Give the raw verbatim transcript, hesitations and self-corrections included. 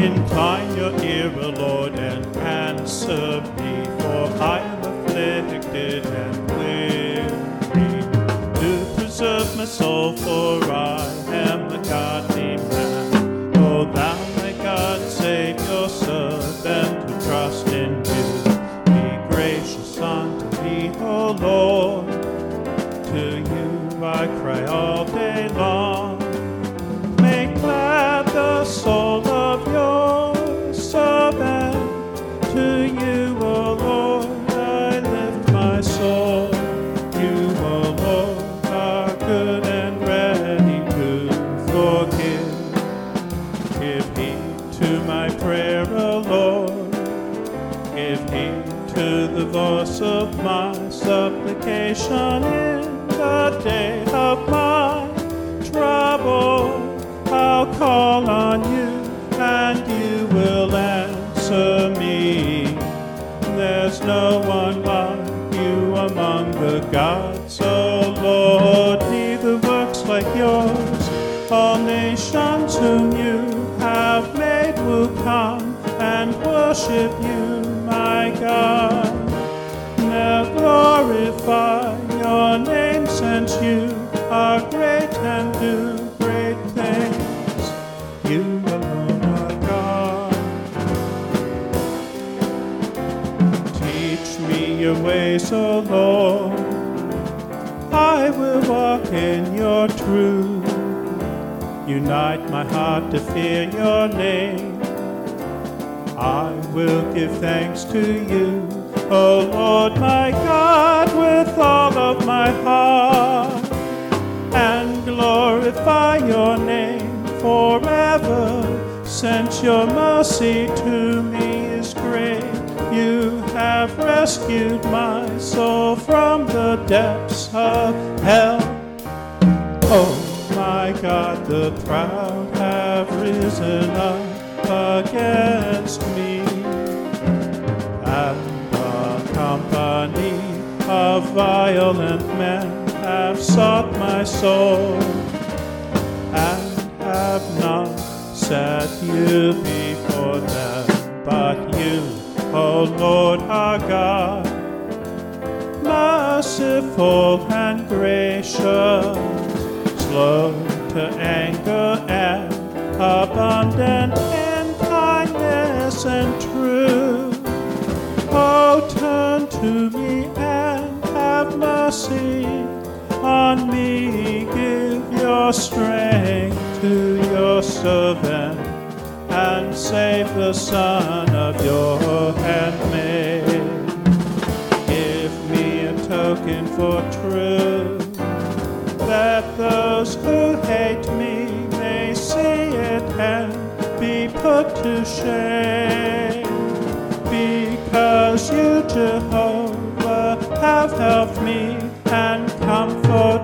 Incline your ear, O Lord, and answer me, for I am afflicted and weary. Do preserve my soul, for I am a godly man. O thou, my God, save your servant who trust in you. Be gracious unto me, O Lord. To you I cry all day long. Make glad the soul of your servant. To you, O Lord, I lift my soul. You, O Lord, are good and ready to forgive. Give heed to my prayer, O Lord. Give heed to the voice of my supplication in the day of my trouble. I'll call on you, and you will answer me. There's no one like you among the gods, O Lord. Neither works like yours. All nations whom you have made will come and worship you, my God. Now glorify your name, since you are great and do great things. You alone are God. Teach me your ways, O Lord. I will walk in your truth. Unite my heart to fear your name. I will give thanks to you, O Lord my God, with all of my heart, and glorify your name forever, since your mercy to me is great. You have rescued my soul from the depths of hell. Oh my God, the proud have risen up against me, and the company of violent men have sought my soul, and have not set you before them. But you, O Lord our God, merciful and gracious, slow to anger and abundant in kindness and truth. Oh, turn to me and have mercy on me. Give your strength to your servant, and save the son of your handmaid. Give me a token for truth, that those who hate me may see it and be put to shame. Because you, Jehovah, have helped me and comforted